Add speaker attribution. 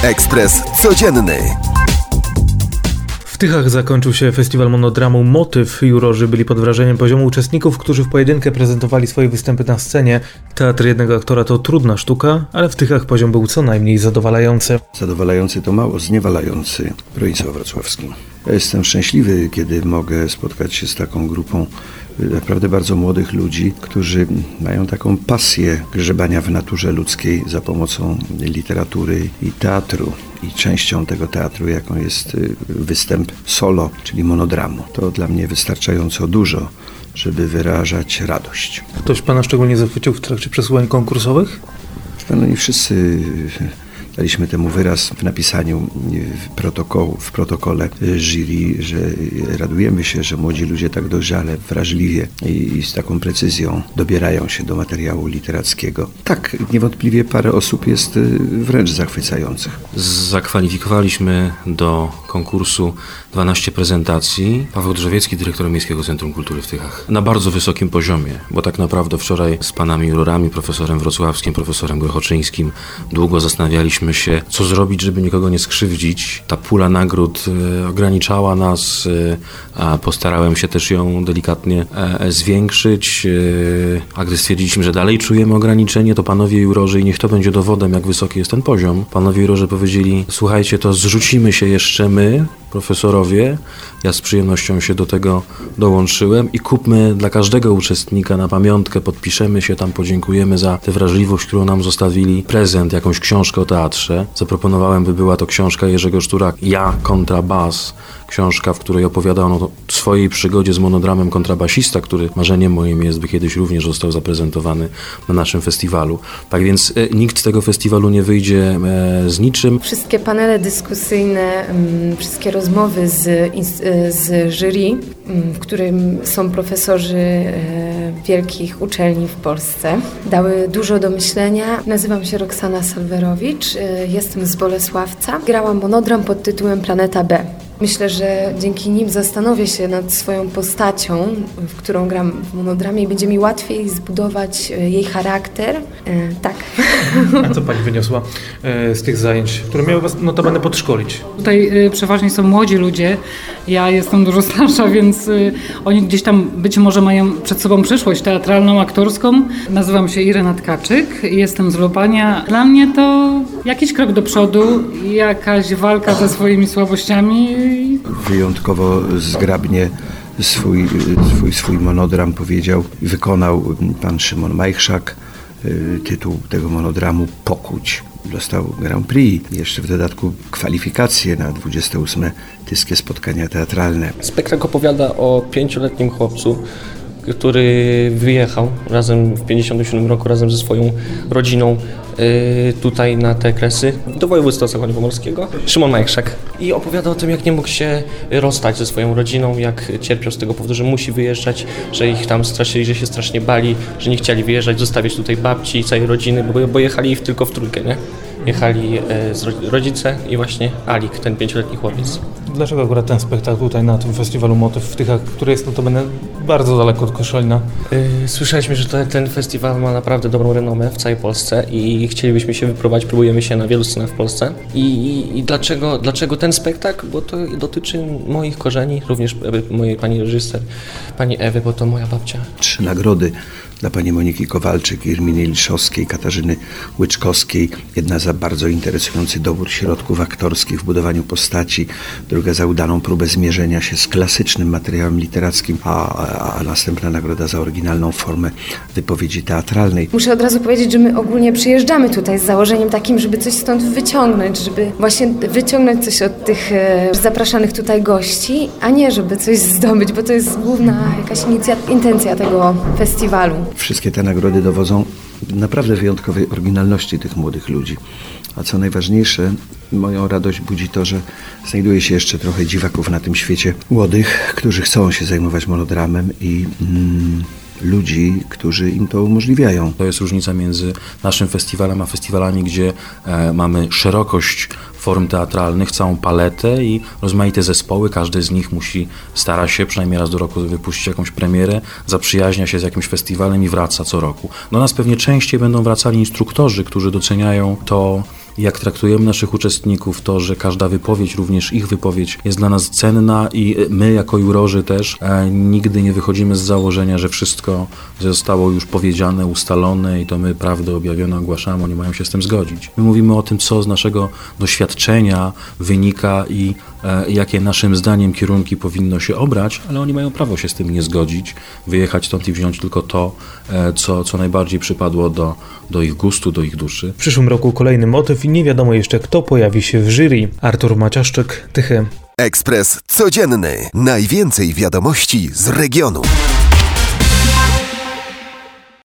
Speaker 1: Ekspres Codzienny.
Speaker 2: W Tychach zakończył się festiwal monodramu Motyw. Jurorzy byli pod wrażeniem poziomu uczestników, którzy w pojedynkę prezentowali swoje występy na scenie. Teatr jednego aktora to trudna sztuka, ale w Tychach poziom był co najmniej zadowalający.
Speaker 3: Zadowalający to mało zniewalający w Bronisławie Wrocławskim. Ja jestem szczęśliwy, kiedy mogę spotkać się z taką grupą naprawdę bardzo młodych ludzi, którzy mają taką pasję grzebania w naturze ludzkiej za pomocą literatury i teatru. I częścią tego teatru, jaką jest występ solo, czyli monodramu. To dla mnie wystarczająco dużo, żeby wyrażać radość.
Speaker 2: Ktoś Pana szczególnie zachwycił w trakcie przesłuchań konkursowych?
Speaker 3: No i wszyscy daliśmy temu wyraz w napisaniu w protokole jury, że radujemy się, że młodzi ludzie tak dojrzale, wrażliwie i z taką precyzją dobierają się do materiału literackiego. Tak, niewątpliwie parę osób jest wręcz zachwycających.
Speaker 4: Zakwalifikowaliśmy do konkursu 12 prezentacji. Paweł Drzewiecki, dyrektor Miejskiego Centrum Kultury w Tychach. Na bardzo wysokim poziomie, bo tak naprawdę wczoraj z panami jurorami, profesorem Wrocławskim, profesorem Grochoczyńskim, długo zastanawialiśmy się, co zrobić, żeby nikogo nie skrzywdzić. Ta pula nagród ograniczała nas, a postarałem się też ją delikatnie zwiększyć. A gdy stwierdziliśmy, że dalej czujemy ograniczenie, to panowie jurorzy, i niech to będzie dowodem, jak wysoki jest ten poziom, panowie jurorzy powiedzieli: słuchajcie, to zrzucimy się jeszcze my, profesorowie. Ja z przyjemnością się do tego dołączyłem i kupmy dla każdego uczestnika na pamiątkę, podpiszemy się tam, podziękujemy za tę wrażliwość, którą nam zostawili, prezent, jakąś książkę o teatrze. Zaproponowałem, by była to książka Jerzego Szturaka, Ja kontra bas. Książka, w której opowiada on o swojej przygodzie z monodramem kontrabasista, który marzeniem moim jest, by kiedyś również został zaprezentowany na naszym festiwalu. Tak więc nikt z tego festiwalu nie wyjdzie z niczym.
Speaker 5: Wszystkie panele dyskusyjne, wszystkie rozmowy z jury, w którym są profesorzy wielkich uczelni w Polsce, dały dużo do myślenia. Nazywam się Roxana Salwerowicz, jestem z Bolesławca. Grałam monodram pod tytułem Planeta B. Myślę, że dzięki nim zastanowię się nad swoją postacią, w którą gram w monodramie, i będzie mi łatwiej zbudować jej charakter. Tak.
Speaker 2: A co Pani wyniosła z tych zajęć, które miały Was notabene podszkolić?
Speaker 6: Tutaj przeważnie są młodzi ludzie. Ja jestem dużo starsza, więc oni gdzieś tam być może mają przed sobą przyszłość teatralną, aktorską. Nazywam się Irena Tkaczyk, jestem z Lubania. Dla mnie to jakiś krok do przodu, jakaś walka ze swoimi słabościami.
Speaker 3: Wyjątkowo zgrabnie swój monodram powiedział i wykonał pan Szymon Majchrzak. Tytuł tego monodramu Pokuć. Dostał Grand Prix, jeszcze w dodatku kwalifikacje na 28. Tyskie spotkania teatralne.
Speaker 7: Spektakl opowiada o 5-letnim chłopcu, który wyjechał razem w 1957 roku razem ze swoją rodziną tutaj na te Kresy do województwa zachodniopomorskiego. Szymon Majchrzak. I opowiada o tym, jak nie mógł się rozstać ze swoją rodziną, jak cierpiał z tego powodu, że musi wyjeżdżać, że ich tam straszyli, że się strasznie bali, że nie chcieli wyjeżdżać, zostawiać tutaj babci i całej rodziny, bo jechali tylko w trójkę, nie? Jechali rodzice i właśnie Alik, ten 5-letni chłopiec.
Speaker 2: Dlaczego akurat ten spektakl tutaj na tym festiwalu Motyw w Tychach, który jest notabene bardzo daleko od Koszalina?
Speaker 7: Słyszeliśmy, że ten festiwal ma naprawdę dobrą renomę w całej Polsce i chcielibyśmy się wypróbować, próbujemy się na wielu scenach w Polsce. I dlaczego ten spektakl? Bo to dotyczy moich korzeni, również mojej pani reżyser, pani Ewy, bo to moja babcia.
Speaker 3: 3 nagrody dla pani Moniki Kowalczyk, Irminy Liszowskiej, Katarzyny Łyczkowskiej. Jedna za bardzo interesujący dobór środków aktorskich w budowaniu postaci, druga za udaną próbę zmierzenia się z klasycznym materiałem literackim, a następna nagroda za oryginalną formę wypowiedzi teatralnej.
Speaker 5: Muszę od razu powiedzieć, że my ogólnie przyjeżdżamy tutaj z założeniem takim, żeby coś stąd wyciągnąć, żeby właśnie wyciągnąć coś od tych zapraszanych tutaj gości, a nie żeby coś zdobyć, bo to jest główna jakaś intencja tego festiwalu.
Speaker 3: Wszystkie te nagrody dowodzą naprawdę wyjątkowej oryginalności tych młodych ludzi. A co najważniejsze, moją radość budzi to, że znajduje się jeszcze trochę dziwaków na tym świecie młodych, którzy chcą się zajmować monodramem i ludzi, którzy im to umożliwiają.
Speaker 4: To jest różnica między naszym festiwalem a festiwalami, gdzie mamy szerokość form teatralnych, całą paletę i rozmaite zespoły. Każdy z nich stara się przynajmniej raz do roku wypuścić jakąś premierę, zaprzyjaźnia się z jakimś festiwalem i wraca co roku. Do nas pewnie częściej będą wracali instruktorzy, którzy doceniają to, jak traktujemy naszych uczestników, to, że każda wypowiedź, również ich wypowiedź jest dla nas cenna i my jako jurorzy też nigdy nie wychodzimy z założenia, że wszystko zostało już powiedziane, ustalone i to my prawdę objawiono ogłaszamy, oni mają się z tym zgodzić. My mówimy o tym, co z naszego doświadczenia wynika i jakie naszym zdaniem kierunki powinno się obrać, ale oni mają prawo się z tym nie zgodzić, wyjechać stąd i wziąć tylko to, co najbardziej przypadło do ich gustu, do ich duszy.
Speaker 2: W przyszłym roku kolejny motyw i nie wiadomo jeszcze, kto pojawi się w jury. Artur Maciaszczyk, Tychy.
Speaker 1: Ekspres Codzienny. Najwięcej wiadomości z regionu.